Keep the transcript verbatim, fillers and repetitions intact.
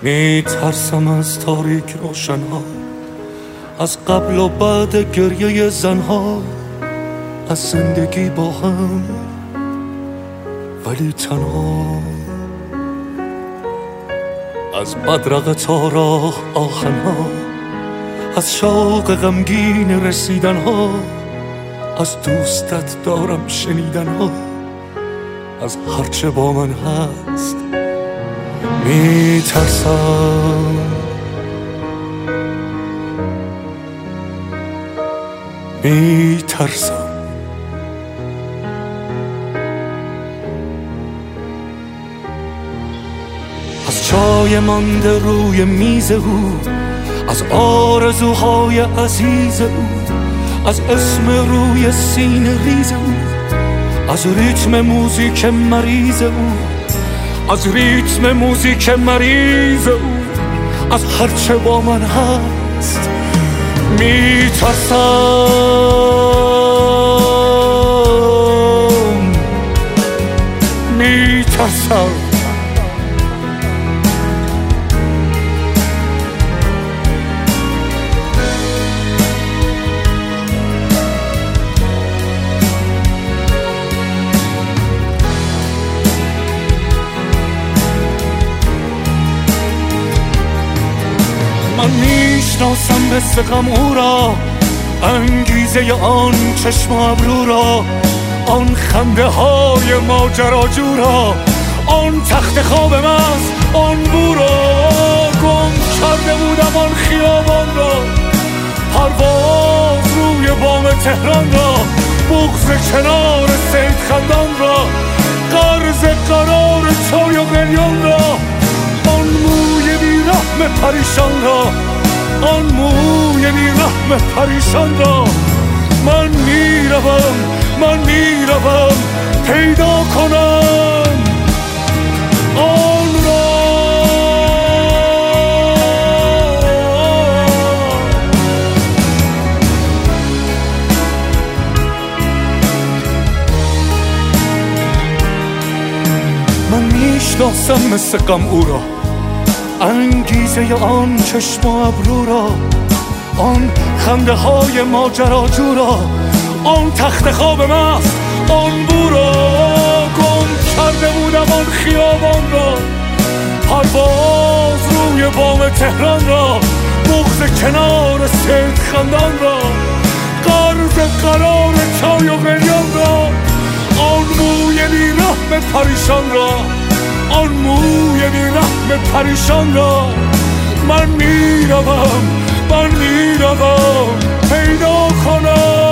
می ترسم از تاریک روشنها، از قبل و بعد گریه زنها، از زندگی با هم ولی تنها، از بدرقه تا راه آهنها، از شوق غمگین رسیدنها، از دوستت دارم شنیدنها، از هرچه با من هست می ترسم. می ترسم از چای مانده روی میز او، از آرزوهای عزیز او، از اسم روی سینه ریز او، از ریتم موزیک مریض او، از ریتم موزیک مریض او، از هرچه با من هست می ترسم. می ترسم من میشناسم مثل غم او را، انگیزه آن چشم و ابرو را، آن خنده های ماجراجو را، آن تخت خواب مست آن بو را. گم کرده بودم آن خیابان را، پرواز روی بام تهران را، بغض کنار سید خندان را، قرض قرار چای و قلیان را، آن موی بی رحم پریشان را، آن موی بی رحم پریشان را. من میروم من میروم پیدا کنم آن را. من میشناسم مثل غم او را، انگیزه آن چشم و ابرو را، آن خنده های ماجراجو را، آن تخت خواب مست آن بو را. گم کرده بودم آن خیابان را، پرواز روی بام تهران را، بغض کنار سید خندان را، قرض قرار چای و قلیان را، آن موی بی رحم پریشان را، آن موی بی رحم پریشان را. من میروم من میروم پیدا کنم